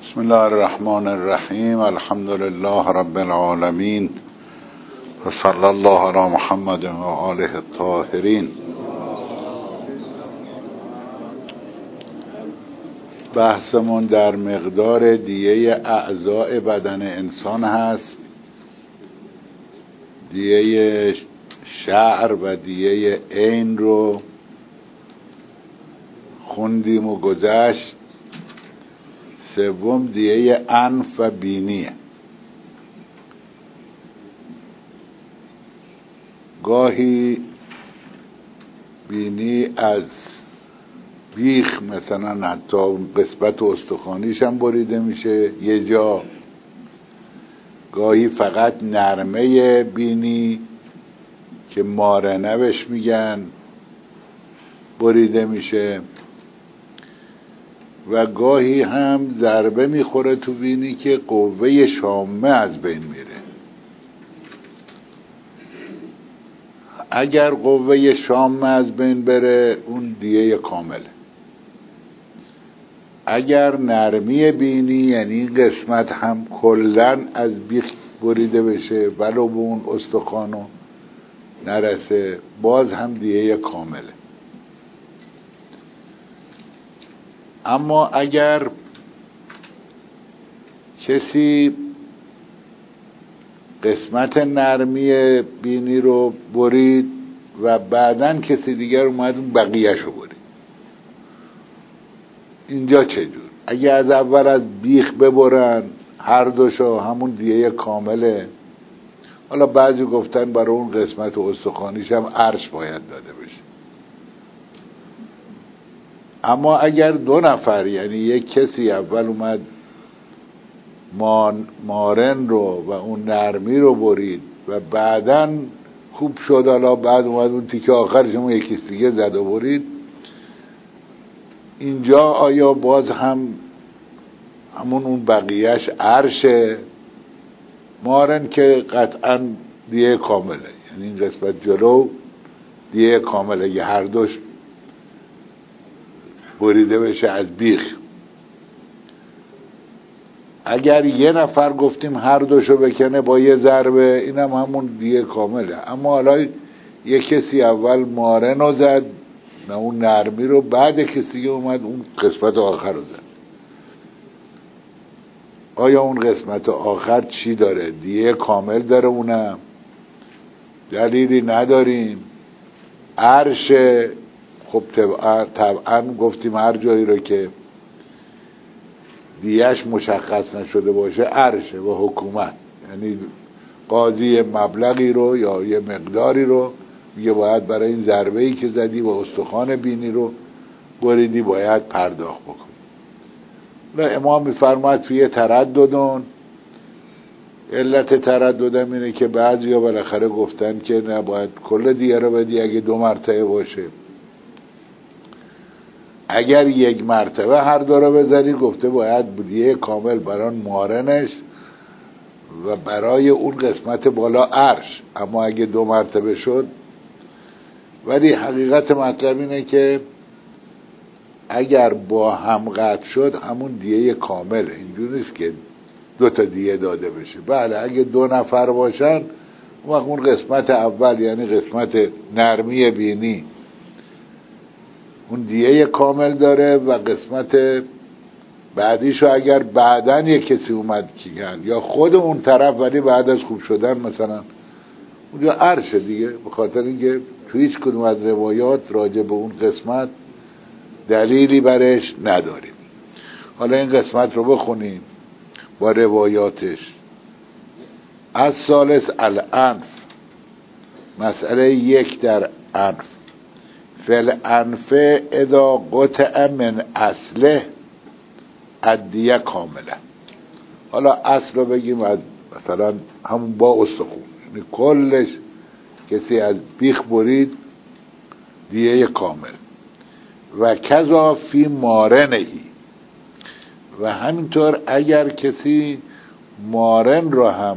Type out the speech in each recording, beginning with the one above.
بسم الله الرحمن الرحیم. الحمد لله رب العالمین و صلی الله علی محمد و آله الطاهرین. بحثمون در مقدار دیه اعضاء بدن انسان هست، دیه شعر و دیه عین رو خوندیم و گذشت. سوم دیه انف و بینیه. گاهی بینی از بیخ مثلا حتی قسمت استخوانیش هم بریده میشه یه جا، گاهی فقط نرمه بینی که مارنه بهش میگن بریده میشه، و گاهی هم ضربه میخوره تو بینی که قوه شامه از بین میره. اگر قوه شامه از بین بره اون دیه کامله. اگر نرمی بینی یعنی این قسمت هم کلن از بیخ بریده بشه ولو به اون استخوانو نرسه، باز هم دیه کامله. اما اگر کسی قسمت نرمی بینی رو برید و بعدن کسی دیگر اومد اون بقیه‌شو برید، اینجا چه جور؟ اگه از اول از بیخ ببرن هر دوشو همون دیه کامله. حالا بعضی گفتن برای اون قسمت استخوانیش هم عرش باید داده بشه. اما اگر دو نفر یعنی یک کسی اول اومد مارن رو و اون نرمی رو برید و بعداً خوب شد، حالا بعد اومد اون تیکه آخرش هم یکی دیگه زد و برید، اینجا آیا باز همون اون بقیهش عرشه؟ مارن که قطعاً دیه کامله، یعنی این قسمت جلو دیه کامله، یه هر دوش بریده بشه از بیخ. اگر یه نفر گفتیم هر دوشو بکنه با یه ضربه، اینم همون دیه کامله. اما حالا یه کسی اول مارنو زد نه اون نرمی رو، بعد کسی اومد اون قسمت آخر رو زد، آیا اون قسمت آخر چی داره؟ دیه کامل داره؟ اونم دلیلی نداریم. عرش خب طبعا گفتیم هر جایی رو که دیهش مشخص نشده باشه عرشه و حکومت، یعنی قاضی مبلغی رو یا یه مقداری رو میگه باید برای این ضربه‌ای که زدی و استخوان بینی رو بریدی باید پرداخت بکن. نه، امام میفرماید توی ترددون. علت ترددم اینه که بعضیا بالاخره گفتن که نباید کل دیه رو بدی اگه 2 مرتبه باشه. اگر 1 مرتبه هر دو رو بذاری گفته باید دیه کامل برای مارنش و برای اون قسمت بالا عرش. اما اگه 2 مرتبه شد، ولی حقیقت مطلب اینه که اگر با هم قطع شد همون دیه کامله، اینجور نیست که 2 تا دیه داده بشه. بله اگه 2 نفر باشن اون قسمت اول یعنی قسمت نرمی بینی اون دیه کامل داره، و قسمت بعدیشو اگر بعدن یک کسی اومد کیگن یا خود اون طرف ولی بعد از خوب شدن مثلا اونجا عرشه دیگه، به خاطر اینکه تو هیچ کدوم از روایات راجع به اون قسمت دلیلی برش نداریم. حالا این قسمت رو بخونیم با روایاتش. از ثالث الانف، مسئله 1 در انف. فل انف اذا قطع من اصله الدیه کامله. حالا اصل رو بگیم مثلا همون با استخون، یعنی کلش کسی از بیخ برید دیه کامل. و کذا فی مارنهی، و همینطور اگر کسی مارن رو هم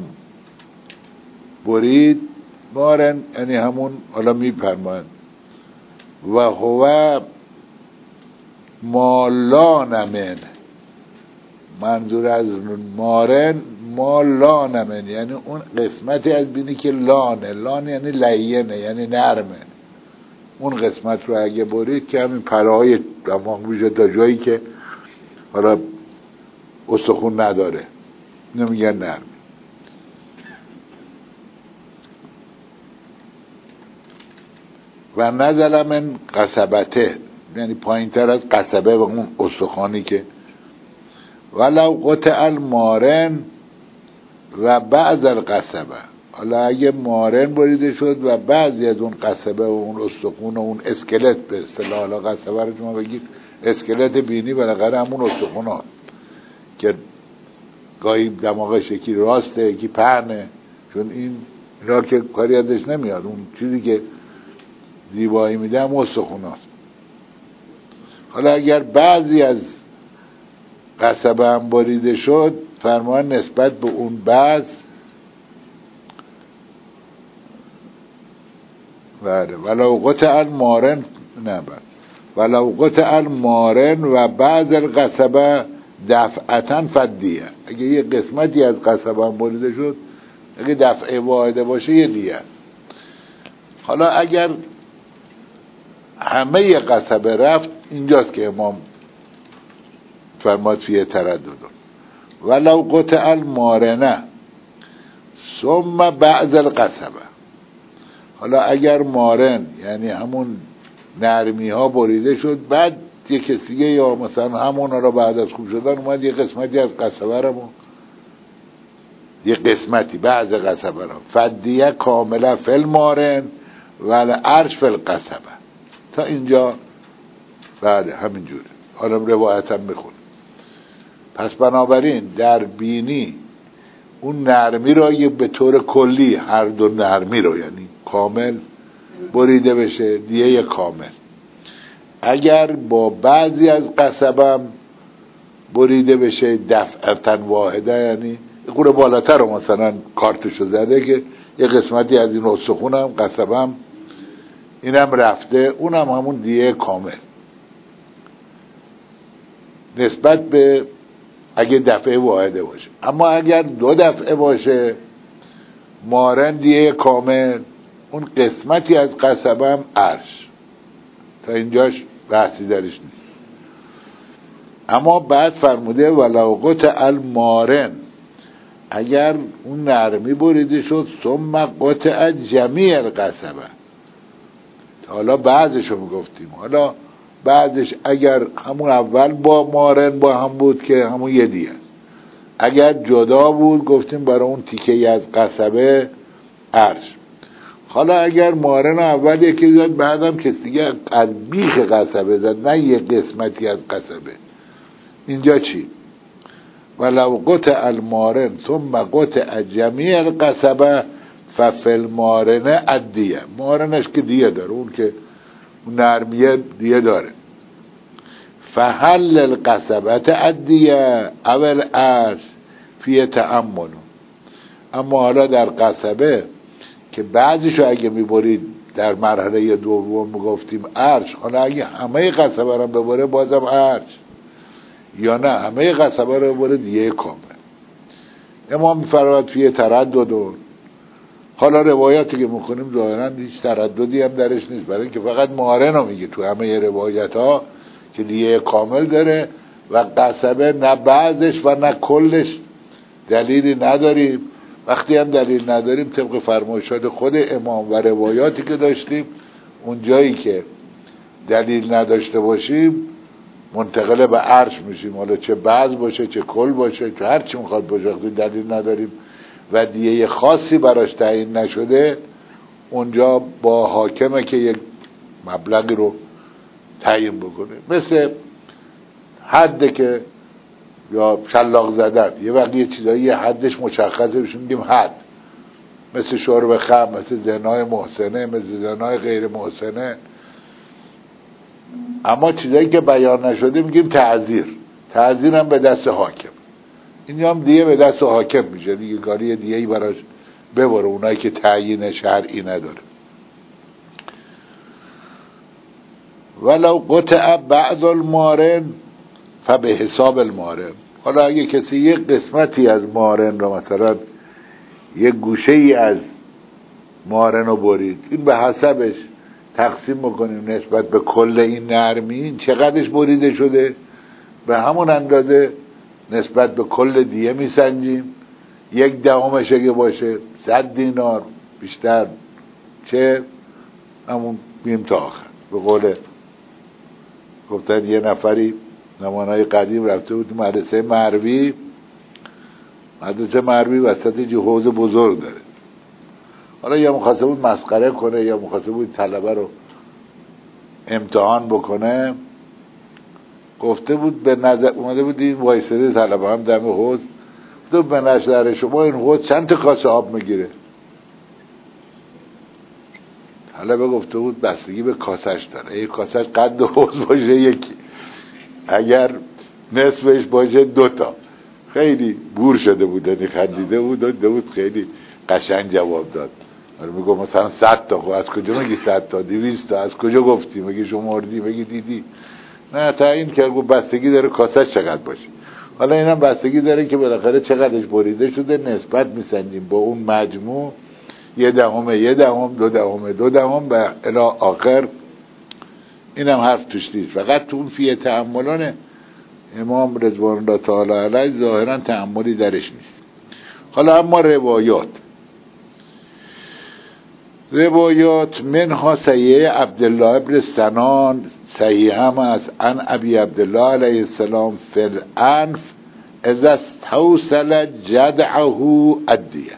برید، مارن یعنی همون حالا میپرماند و هو مالان من، منظور از مارن ما لانمن، یعنی اون قسمتی از بینی که لانه، لان یعنی لینه، یعنی نرمه. اون قسمت رو اگه برید که همین پرهای دماغ میشه تا جایی که حالا استخون نداره، نمیگن نرم. و نزل من قصبته، یعنی پایین تر از قصبه و اون استخوانی که ولو قطع المارن و بعض القصبه، حالا اگه مارن بریده شد و بعضی از اون قصبه و اون استخون و اون اسکلت، به اصطلاح حالا قصبه رو شما بگید اسکلت بینی، بالاخره همون استخون ها که گاهی دماغش یکی راسته یکی پهنه، چون اینا که کاری ازش نمیاد، اون چیزی که زیبایی میده هم استخون هاست. حالا اگر بعضی از قصبه هم بریده شد، فرمان نسبت به اون بعض ولو قطع المارن، ولو قطع المارن و بعض القصبه دفعتن فدیه، اگه یه قسمتی از قصبه هم بریده شد، اگه دفعه واحده باشه یه دیه است. حالا اگر همه قصبه رفت، اینجاست که امام فرماد فیه تردد ولو قطع المارنه ثم بعض القصبه. حالا اگر مارن یعنی همون نرمی ها بریده شد، بعد یه کسی یا مثلا همون را بعد از خوب شدن اومد یه قسمتی از قصبه رو، یه قسمتی بعض قصبه رو فدیه کامله فل مارن و عرش فل قصبه. تا اینجا بله همینجوره. حالا روایت هم میخونه. پس بنابراین در بینی اون نرمی را یه به طور کلی، هر دو نرمی رو یعنی کامل بریده بشه، دیه کامل. اگر با بعضی از قصبم بریده بشه دفعتن واحده، یعنی یه قوره بالاتر رو مثلا کارتشو زده که یه قسمتی از این استخونم قصبم اینم رفته، اونم همون دیه کامل نسبت به اگه دفعه واحده باشه. اما اگر دو دفعه باشه مارن دیه کامل، اون قسمتی از قصبم عرش. تا اینجاش بحثی درش نیست. اما بعد فرموده ولو قطع المارن، اگر اون نرمی بریده شد ثم قطع جمیع القصبه. حالا بعضشو میگفتیم، حالا بعدش اگر همون اول با مارن با هم بود که همون یه دیگه است، اگر جدا بود گفتیم برای اون تیکه از قصبه عرش. حالا اگر مارن اول یکی زد بعدم کسی دیگه از بیخ قصبه زد، نه یه قسمتی از قصبه، اینجا چی؟ ولو قطع المارن ثم قطع جمیع القصبه ففل مارنه الدیه. مارنش که دیه داره، اون که نرمیه دیه داره. فحل القصبه الدیه اول عرش فی تأمل. اما حالا در قصبه که بعضیشو اگه میبرید در مرحله دوم میگفتیم عرش، حالا اگه همه قصبه رو ببره بازم عرش، یا نه همه قصبه رو ببره دیگه کامل. امام میفرماد فی تردد. حالا روایاتی که میکنیم ظاهرا هیچ ترددی هم درش نیست، برای اینکه فقط مارن رو میگه تو همه روایت ها که دیگه کامل داره و قصبه نه بعضش و نه کلش دلیلی نداریم. وقتی هم دلیل نداریم طبق فرمایشات خود امام و روایاتی که داشتیم، اون جایی که دلیل نداشته باشیم منتقل به عرش میشیم، حالا چه بعض باشه چه کل باشه چه هر چی میخواد باشه، وقتی دلیل نداریم و دیگه خاصی براش تعیین نشده، اونجا با حاکمه که یک مبلغی رو تعیین بکنه، مثل حد که یا شلاق زدن، یه وقتی یه چیزایی یه حدش مشخصه بشه میگیم حد، مثل شرب خمر، مثل زنای محسنه، مثل زنای غیر محسنه. اما چیزایی که بیان نشده میگیم تعزیر. تعزیر هم به دست حاکم، این هم دیگه به دست حاکم میشه دیگه، کاری دیگه‌ای براش ببره، اونایی که تعیین شرعی نداره. ولو قطع بعض المارن فبه حساب المارن. حالا اگه کسی یک قسمتی از مارن رو مثلا یک گوشه ای از مارن رو برید، این به حسبش تقسیم بکنیم نسبت به کل این نرمی چقدرش بریده شده، به همون اندازه نسبت به کل دیه میسنجیم. 1/10 اگه باشه 100 دینار بیشتر چه همون بیم تا آخر. به قول گفتن یه نفری زمانهای قدیم رفته بود مدرسه مروی وسط یه حوض بزرگ داره. حالا یا مخواسته بود مسخره کنه یا مخواسته بود طلبه رو امتحان بکنه، گفته بود به نظر اومده بود این وایساده طلبه هم دم حوض، گفته به نظر شما این حوض چند تا کاسه آب میگیره؟ طلبه گفته بود بستگی به کاسش داره، یک کاسش قد حوض باشه یکی، اگر نصفش باشه 2 تا. خیلی بور شده بود، یعنی خندیده بود خیلی قشنگ جواب داد. میگم مثلا 100 تا، خب از کجا میگی 100 تا 200 تا، از کجا گفتی؟ میگی شمردی؟ میگی دیدی؟ نه تعیین کرد، گفت بستگی داره کاسه چقدر باشه. حالا اینم بستگی داره که بالاخره چقدرش بریده شده، نسبت میسنجیم با اون مجموع 1/10 2/10 به الی آخر. اینم حرف توش نیست، فقط تو اون فیه تأملان امام رضوان الله تعالی علیه ظاهرا تأملی درش نیست. حالا اما روایات منها صحیح عبدالله ابن سنان صحیح هم است عن ابی عبدالله علیه السلام فی الانف اذا استوصل جدعه الدیه.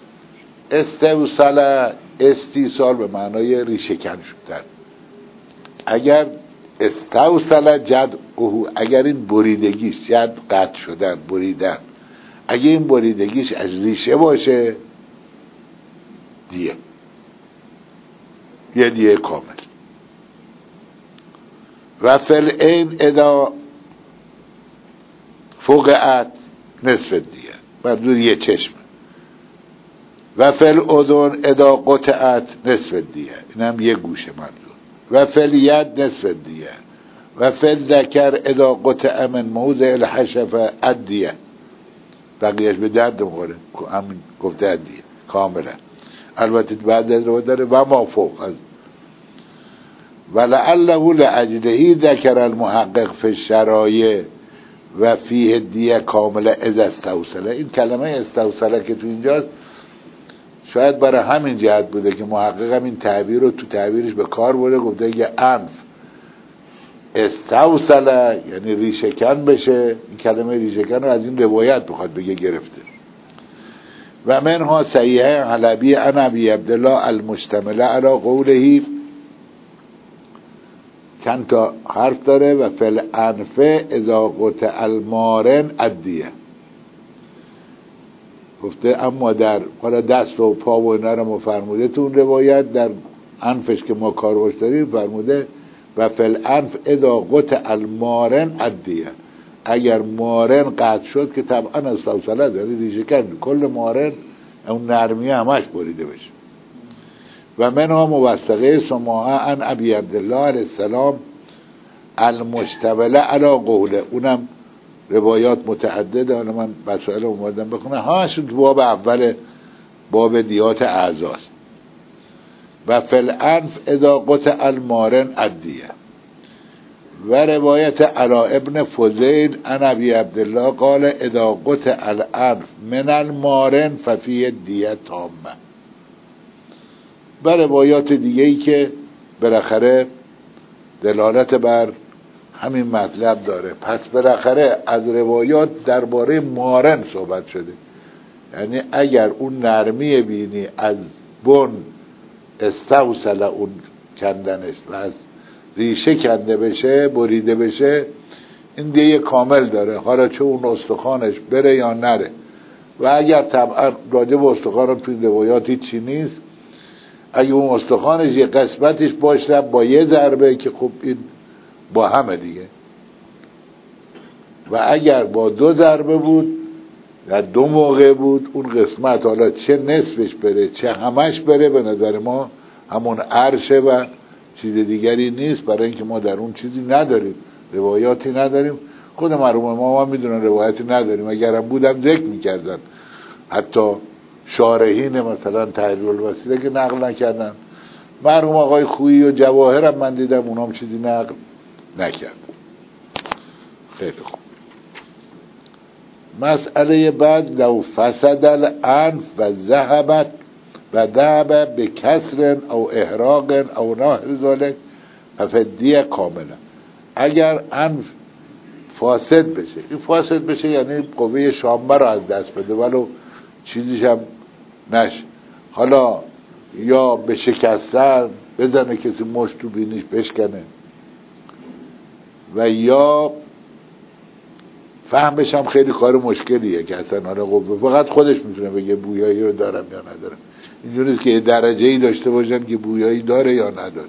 استیصال به معنای ریشه‌کن شدن. اگر استوصل جدعه، اگر این بریدگیش جد قطع شدن بریدن، اگه این بریدگیش از ریشه باشه دیه، یه دیه کامل. و فل این ادا فوقعت نصف دیه، منظور یه چشم. و فل اذن ادا قطعت نصف دیه، این هم یه گوشه منظور. و فل ید نصف دیه. و فل ذکر ادا قطع من موضع الحشفه ادیه، بقیهش به درد مخوره، همین گفته ادیه کاملا. البته بعد از رو داره و ما فوق از ولعله لاجله ذکر المحقق فی الشرایع و فیه دیه کامله اذا استوصله. این کلمه استوصله که تو اینجاست شاید برای همین جهت بوده که محقق هم این تعبیر رو تو تعبیرش به کار برده، گفته که انف استوصله یعنی ریشه‌کن بشه. این کلمه ریشه‌کن رو از این روایت بخواد بگه گرفته. و منها صحیح حلبی عن ابی عبدالله المشتمله علی قوله، چند تا حرف داره. و فل انفه اذا قطع المارن ادیه، گفته اما در حالا دست و پا و اینا رو فرموده تو اون روایت، در انفش که ما کارواش داریم فرموده و فل انف اذا قطع المارن ادیه، اگر مارن قطع شد که طبعا استوصله داره ریشه کن، کل مارن اون نرمیه همش بریده بشه. و منها موثقه سماعه عن ابی عبدالله علیه السلام المشتمله علی قوله، اونم روایات متعدده. حالا من مسائل اومدم بخونم، همش تو باب اول باب دیات اعضاست. و فی الانف اذا قطع المارن ادیه. و روایت علا ابن فضیل عن ابی عبدالله قال اذا قطع الانف من المارن ففیه دیه تامه. و روایات دیگه ای که بالاخره دلالت بر همین مطلب داره. پس بالاخره از روایات درباره مارن صحبت شده، یعنی اگر اون نرمی بینی از بن استوصل اون کندنش و از ریشه کنده بشه بریده بشه، این دیگه کامل داره، حالا چه اون استخوانش بره یا نره. و اگر طبعا راجع به استخوان توی روایاتی چی نیست، اگه اون استخوانش یه قسمتش باشه با یه ضربه که خب این با همه دیگه، و اگر با 2 ضربه بود در 2 موقع بود اون قسمت، حالا چه نصفش بره چه همش بره، به نظر ما همون عرشه و چیز دیگری نیست، برای اینکه ما در اون چیزی نداریم، روایاتی نداریم. خود مرحوم ما میدونن روایتی نداریم، اگرم بودم ذکر میکردن، حتی شارحین مثلا تحریر الوسیله که نقل نکردن. مرحوم آقای خویی و جواهر هم من دیدم اونام چیزی نقل نکرد. خیلی خوب. مسئله بعد، لو فسد الانف و ذهب به کسر او احراق او نحو ذلک ففدیه کاملا. اگر انف فاسد بشه، این فاسد بشه یعنی قوه شامه رو از دست بده ولو چیزیش هم نشه، حالا یا به شکستن بزنه کسی مشت تو بینیش بشکنه، و یا فهمش هم خیلی کار مشکلیه که اصلا حالا قوه فقط خودش میتونه بگه بویایی رو دارم یا ندارم. اینجوری نیست که درجه‌ای داشته باشن که بویایی داره یا نداره.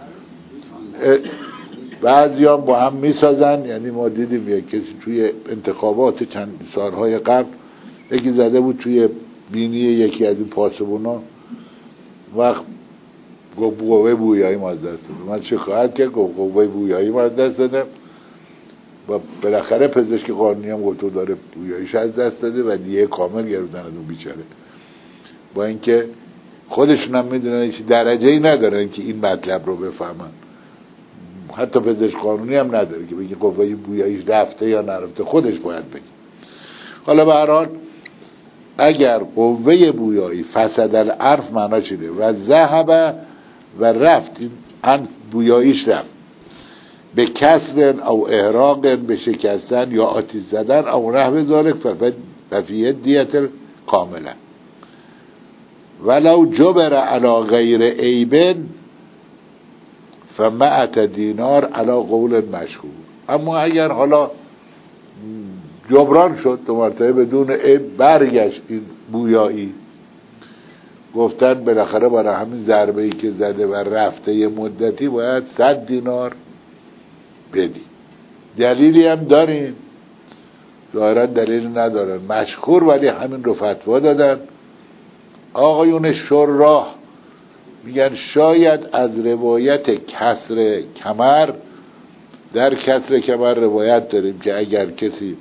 بعضی هم با هم میسازن، یعنی ما دیدیم یک کسی توی انتخابات چند سالهای قبل یکی زده بود توی بینی یکی از این پاسبونا، وقت گفت قوه بویایی ما از دست دادم. من شکایت کرد، گفت قوه بویایی ما از دست دادم، و بالاخره پزشک قانونی هم گفت تو داره بویاییش از دست داده و دیگه کامل گرفتن از اون بیچاره. با اینکه خودشون هم میدونن هیچ درجه‌ای ندارن که این مطلب رو بفهمن، حتی پزشک قانونی هم نداره که بگه قوه بویاییش رفته یا نرفته، خودش باید بگه. حالا به هر حال اگر قوه بویایی فسد الانف معنا چیه؟ و ذهب و رفت، این بویاییش رفت، به کسر او احراق، به شکستن یا آتش زدن او نحو ذلک ففیه دیت کاملا ولو جبر علی غیر عیب فمئت دینار علی قول مشهور. اما اگر حالا جبران شد، دو مرتبه بدون عیب برگشت این بویایی، گفتن بالاخره برای همین ضربه‌ای که زده و رفته یه مدتی باید 100 دینار بدی. دلیلی هم داریم؟ ظاهرا دلیل ندارن، مشهور، ولی همین رو فتوا دادن. آقایون شراح میگن شاید از روایت کسر کمر، در کسر کمر روایت داریم که اگر کسی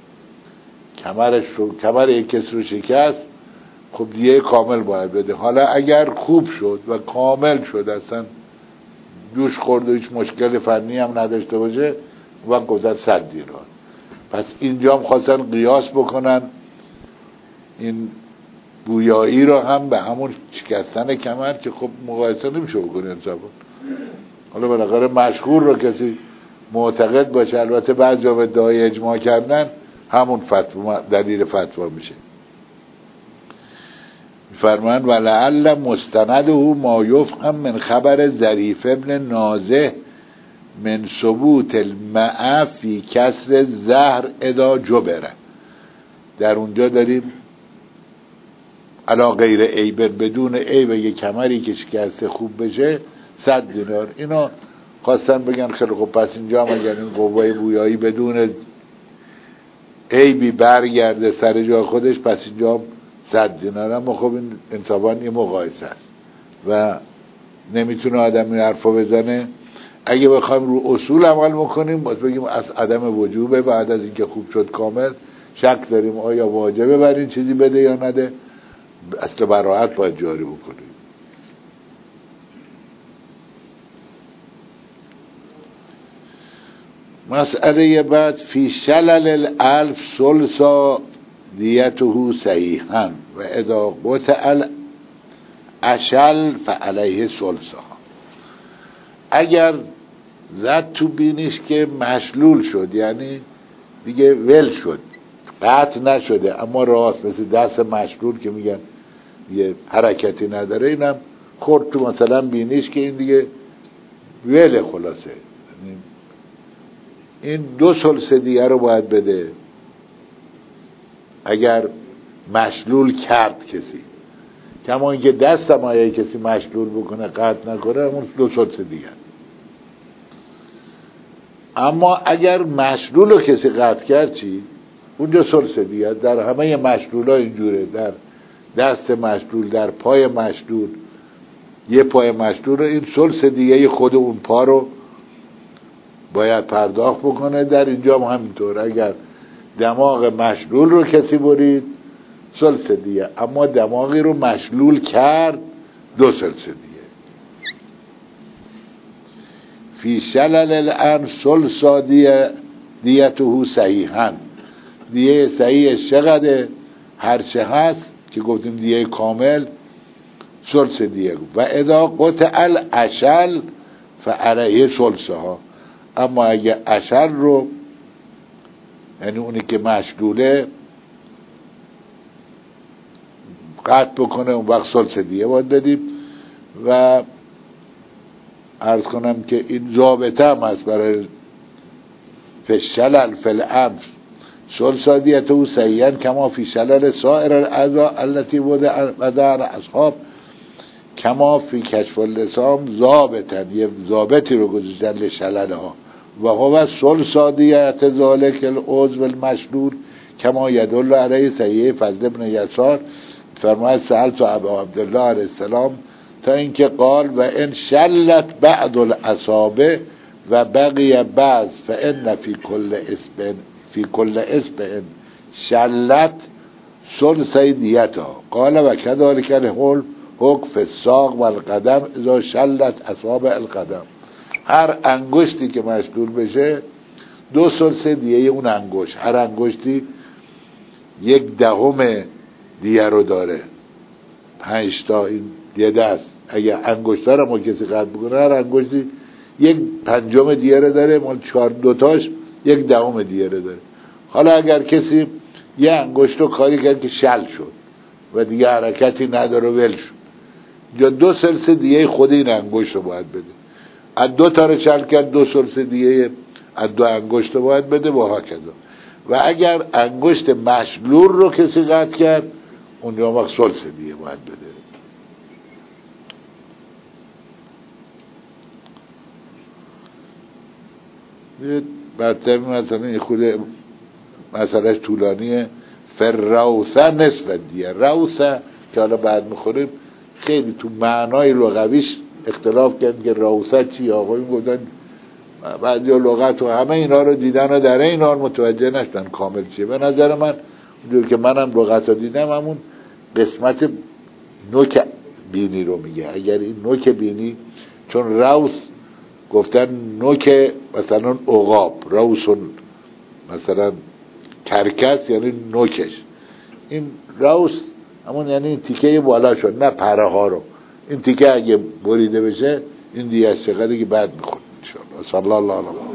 کمر یک کسی رو شکست، خب دیگه کامل باید بده. حالا اگر خوب شد و کامل شد، اصلا دوش خورد و هیچ مشکل فنی هم نداشته باشه، و گذر 100 دینار. پس اینجا هم خواستن قیاس بکنن این بویایی رو هم به همون شکستن کمر، که خب مقایسه نمیشه بکنه انصافا. حالا بالاخره مشهور رو کسی معتقد باشه، البته بعضی ها ادعای اجماع کردن، همون فتوا دلیل فتوا میشه. فرمان ولعل مستنده ما یفهم من خبر ظریف ابن نازه من ثبوت الماء فی کسر زهر اذا جبره. در اونجا داریم علا غیر عیب، بدون عیب، یه کمری که شکسته خوب بشه 100 دینار. اینا خواستن بگن خیلی خب پس اینجا هم اگر این قوه بویایی بدون عیبی برگرده سر جای خودش، پس اینجا هم 100 دینار. اما خب این انصافا یه مقایسه است و نمیتونه آدم این حرفا بزنه. اگه بخوایم رو اصول عمل میکنیم، باید بگیم از عدم وجوبه، بعد از اینکه خوب شد کامل شک داریم آیا واجبه بر این چیزی بده یا نده، اصل براحت باید جاری بکنیم. مسئله بعد، فی شلل الالف ثلثا دیته صحیحا و اذا قطع الاشل فعلیه ثلثا. اگر زد تو بینیش که مشلول شد، یعنی دیگه ول شد، قطع نشده اما راست، مثل دست مشلول که میگن یه حرکتی نداره، اینم خورد تو مثلا بینیش که این دیگه وله، خلاصه این 2 ثلث دیگه رو باید بده. اگر مشلول کرد کسی، کما اینکه دست هم آیه کسی مشلول بکنه قطع نکنه، همون 2 ثلث دیگه. اما اگر مشلول رو کسی قطع کرد چی؟ اونجا ثلث دیگه. در همه مشلول ها اینجوره، در دست مشلول، در پای مشلول، یه پای مشلول رو این ثلث دیگه خود اون پا رو باید پرداخت بکنه. در اینجا هم همینطور، اگر دماغ مشلول رو کسی برید ثلث دیه، اما دماغی رو مشلول کرد 2 ثلث دیه. فی شلل الان ثلث دیته صحیحا، دیه صحیحش چقدر؟ هرچه هست که گفتیم دیه کامل ثلث دیه. و اذا قطع الاشل فعلیه ثلثها، اما اگه اشل رو، یعنی اونی که مشلوله، قطع بکنه، اون وقت ثلث دیه باید بدیم. و عرض کنم که این ضابطه هم هست برای فشلل فالانف ثلث دیته صحیحا کما فی شلل سائر الاعضاء التي وضع اصحاب کما فی کشف اللسان ضابطا، یه ضابطی رو گذاشتن لشلل ها. و هو ثلث دیته ذالک العضو المشلول کما یدل علیه صحیح فضل بن یسار فرماید سألت ابا عبدالله علیه السلام، تا اینکه قال و ان شلت بعض الاصابع و بقی بعض فان فی کل اصبع شلت ثلث دیتها. قال و كذلك الحكم فی الساق و القدم اذا شلت اصابع القدم. هر انگشتی که مشلول بشه 2 ثلث دیه اون انگشت، هر انگشتی 1/10 دیه رو داره. 5 تا این یه دست، اگه انگشت‌ها رو ما کسی قطع بکنه هر انگشتی 1/5 دیه رو داره، مال 2 تاش 1/10 دیه رو داره. حالا اگر کسی یه انگشت رو کاری کرد که شل شد و دیگه حرکتی نداره ول شد، یا 2 ثلث دیه خود این انگشت رو باید بده. از 2 تا رو شل کرد 2 ثلث دیه از 2 انگشت رو باید بده و ها کذا. و اگر انگشت مشلول رو کسی قطع کرد اون رو وقت ثلث دیه باید بده. بعد مثلا این خود مسئلهش طولانیه. فروثه نصف دیه، روثه که حالا بعد میخوریم خیلی تو معنای لغویش اختلاف کردن که روثه چی. آقایون گفتن بعضی لغت و همه اینا رو دیدن و در این حال متوجه نشدن کامل چیه. به نظر من اونجور که منم لغت رو دیدم همون قسمت نوک بینی رو میگه. اگر این نوک بینی، چون روث گفتن نوک مثلا عقاب، روث مثلا کرکس یعنی نوکش، این روث همون یعنی تیکه بالا شد، نه پره ها رو. این تیکه اگه بریده بشه این دیگه چقدر که بعد میخورد انشاءالله. صلی الله علیه